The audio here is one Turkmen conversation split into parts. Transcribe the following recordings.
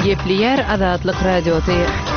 Gepleyer Azatlyk Radiosu.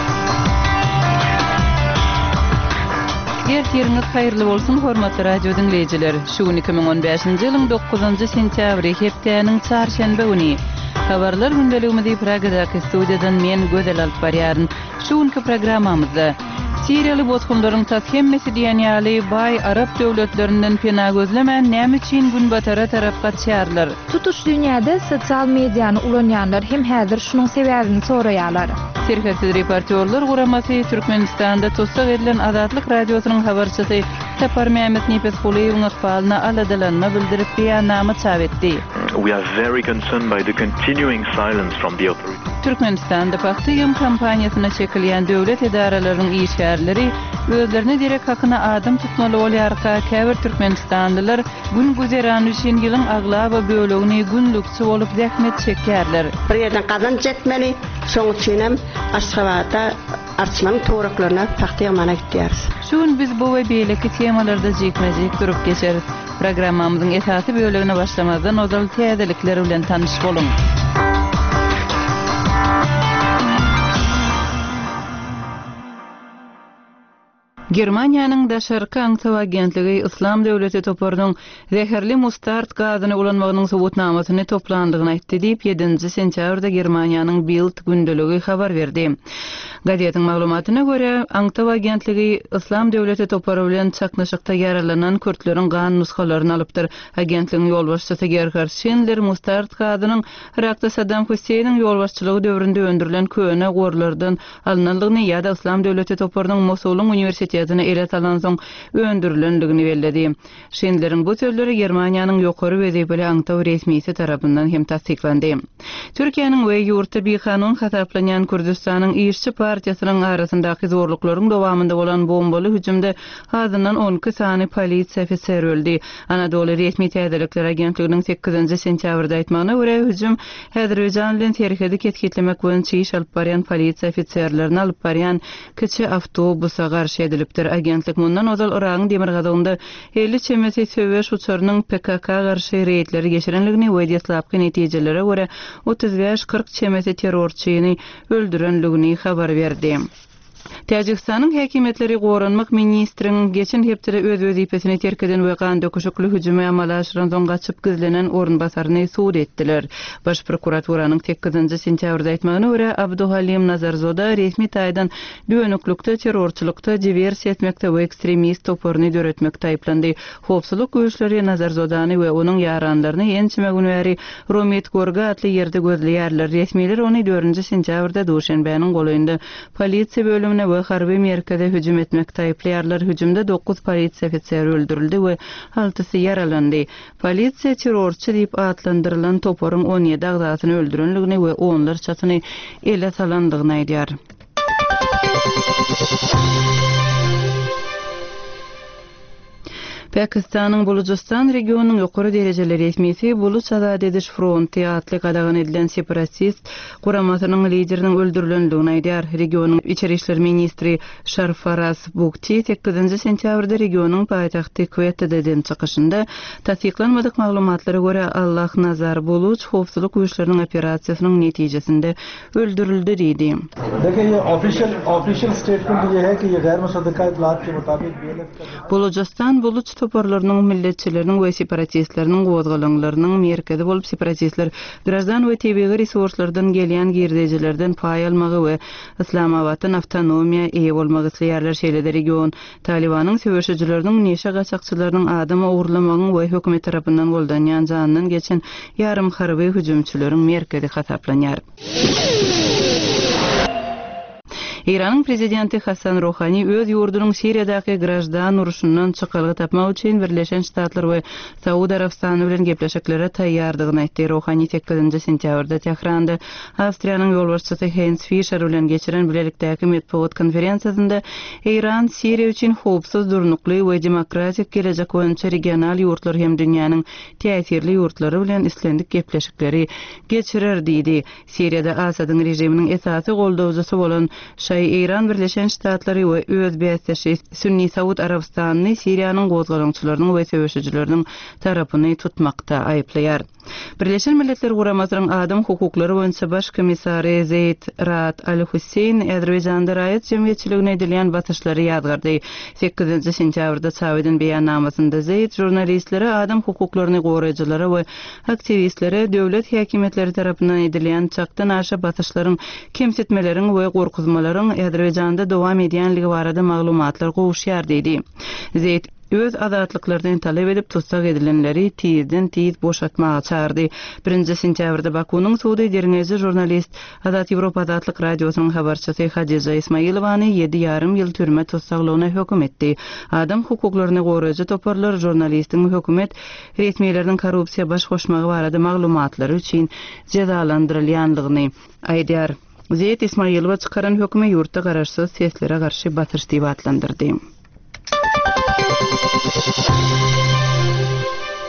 Yeriniz hayırlı bolsun hormatly radio dinleyijiler. Şu 2015-nji ýylyň 9-njy sentýabry hepdeniň çarşembe güni. Habarlar gündeligimizi Pragadaky studiýadan men Gözel alyp barýaryn. Şu günki programmamyzda Siriýaly bozgunlaryň taşhemmesi diýen ýaly bay Arap döwletlerinden pena gözlemän näme üçin gün batara tarapga çýarlar. Tutuş dünýäde sosial mediýany ulanýanlar hem häzir şunyň sebäbini soraýarlar. Serhäsiz reportyorlar guramasy Türkmenistanda tosaq edilen Azatlyk radiosynyň habarçysy Sapar Mehmet Nefesguliýewiň ykbalyna aladalanma bildirip beýannama çap etdi. We are very concerned by the continuing silence from the authorities. Türkmenistanda paxtýym kampaniýasyna çekilýän döwlet edaralarynyň işgärleri özlerini direk hakyna adam tutmaly bolýarka käbir Türkmenistanlylar gün güzeran üçin ýylyň aglaba bölegini günlükçi bolup zähmet çekýärler. Bir ýerden kazan jetmeli, şoň üçin hem Aşgabatda artmanın toğraklaryna paxtýa mana gitýäris. Şuň biz bu we beýleki temalarda jekmejek durup geçeriz. Programmamyzyň esasy bölegine başlamazdan ozal täzelikler bilen tanyş bolun. Germaniýanyň daşarky aňsaw agentligi Islam döwleti toparynyň zäherli mustard gazyny ulanmagynyň subutnamasyny toplandygyny aýtdy diýip 7-nji sentýabrda Germaniýanyň Bild gündeligi habar berdi. Gazetiň maglumatyna görä, aňsaw agentligi Islam döwleti topary bilen çaknaşykda ýaralanan kürtleriň gan nuskalaryny alypdyr. Agentligiň ýolbaşçysy Gerhard Schindler mustard gazynyň Irakda Saddam Hüseyniň ýolbaşçylygy döwründe öndürilen köne gorlardan alynanlygyny ýa-da Islam döwleti toparynyň Mosulyň universitetiň ele salan soň öndürilenligini belledi. Schindleriň bu sözleri Germaniýanyň ýokary wezipeli aňsaw resmisi tarapyndan hem tasdiklandy. Türkiýanyň we ýurtda bir kanun hasaplanýan Kürdistanyň işçi partiýasynyň arasyndaky zorluklaryň dowamında bolan bombaly hüjümde azyndan 12 sany polisiýa ofiseri öldü. Anadolu resmi täzelikler agentliginiň 8-nji sentýabrda aýtmagyna görä hüjüm Häzirjan bilen terhedi ketkitlemek boýunça iş alyp barýan polisiýa ofisierlerini alyp barýan kiçi awtobusa garşy edilipdir. Agentlik mundan ozal Iragyň demir gazagynda 50 çemesi söwüş uçarynyň PKK garşy reýtleri geçirenligini we deslapky netijelere görä 35-40 çemesi terrorçyny öldürenligini habar berdi. Täjikistanyň häkimetleri goranmak ministriniň geçen hepde öz wezipesini terk eden we gan döküşikli hüjüme amala aşyran soň gaçyp gizlenen orunbasaryny suud etdiler. Baş prokuraturanyň 8-nji sentýabrda aýtmagyna görä Abduhalim Nazarzoda resmi taýdan düýeneklikde, terrorçylykda, diversiýa etmekde we ekstremist toparyny döretmekde aýplandy. Howpsuzlyk güýçleri Nazarzodany we onuň ýaranlaryny ençime günäri Romet Gorga atly ýerde gözleýärler. Resmiler ony 4-nji sentýabrda Duşanbeň goýunda polisiýa bölümine we harby merkeze hüjüm etmekde aýplaýarlar. Hüjümde 9 polisiýa ofiseri öldürildi we 6-sy yaralandy. Polisiýa terrorçy diýip adlandyrylan toparyň 17 agdasyny öldürenligini we onlar çatyny ele salandygyny aýdýar. Pakistanyň Bulujistan regionunyň ýokary derejeli resmisi Buluç azad ediş fronty atly gadagan edilen separatist guramasynyň lideriniň öldürilendigini aýdýar. Regionuň içeri işler ministri Sharfaraz Bukti 8-nji sentýabrda regionuň paýtagty Quetta-den çykyşynda tasdiklanmadyk maglumatlara görä Allah Nazar Buluç howpsuzlyk güýçleriniň operasiýasynyň netijesinde öldürildi diýdi. देखिए official statement ये है कि ये गैर मुसद्दक़ा इत्तलात के मुताबिक Bulujistan Buluç toparlarynyň milletçileriniň we separatistleriniň gozgalaňlarynyň merkezi bolup separatistler grazdan we tebiği resurslardan gelýän girdejilerden paý almagy we Islamabaddan awtonomiýa eýe bolmagy isleýärler şeýlede region Talibanyň söwüşçileriniň neşe gaçakçylarynyň adamy ugurlamagyň we hökümet tarapyndan goldanýan janynyň geçen ýarym harby hüjümçileriň merkezi hasaplanýar. İran'ın prezidenti Hasan Rohani öz ýurdunyň Siriýadaky grajdan uruşundan çykalgy tapmak üçin Birleşen Ştatlar we Saudy Arabistany bilen gepleşiklere taýýardygyny aýtdy. Rohani 8-nji sentýabrda Tehranda Awstriýanyň ýolbaşçysy Heinz Fischer bilen geçiren bilelikdäki medeniýet konferensiýasynda İran Siriýa üçin howpsuz, durnukly we demokratik gelecek boýunça regional ýurtlar hem dünýäniň täsirli ýurtlary bilen islendik gepleşikleri geçirer diýdi. Siriýada Asadyň rejiminiň esasy goldawjysy bolan İran Birleşen Ştatları we öz beýleşi Sünni Saud Arabistanyny Siriýanyň gozgalaňçylarynyň we söwüşçileriniň tarapyny tutmakda aýplaýar. Birleşen Milletler Guramasynyň adam hukuklary boýunça baş komissary Zeyd Ra'ad Al-Hussein Azerbaýjanda raýat jemgyýetçiligine edilýän batyşlary ýazgardy. 8-nji sentýabrda çabydyň beýannamasynda Zeyd jurnalistlere, adam hukuklaryny goraýjylary we aktivistlere döwlet häkimetleri tarapyndan edilýän çakdan aşa batyşlaryň, kemsitmeleriň we gorkuzmalaryň Azerbaýjanda dowam edýänligi barada maglumatlar gowuşýar diýdi. Zeyd öz azatlyklaryny talep edip tutsak edilenleri tiz boşatmaga çağırdy. 1-nji sentýabrda Bakunyň Suudi derňezi jurnalist Azat Ýewropa Azatlyk radiosynyň habarçysy Hadiza Ismailowany 7,5 ýyl türme tutsaklygyna hökm etdi. Adam hukuklaryny goraýjy toparlar jurnalistiň hökümet resmiýetleriniň korrupsiýa baş goşmagy barada maglumatlary üçin cezalandyrylýanlygyny aýdýar. Zeyd Ismailowa çykaran höküme ýurtda garaşsyz seslere garşy batyş diýip adlandyrdy.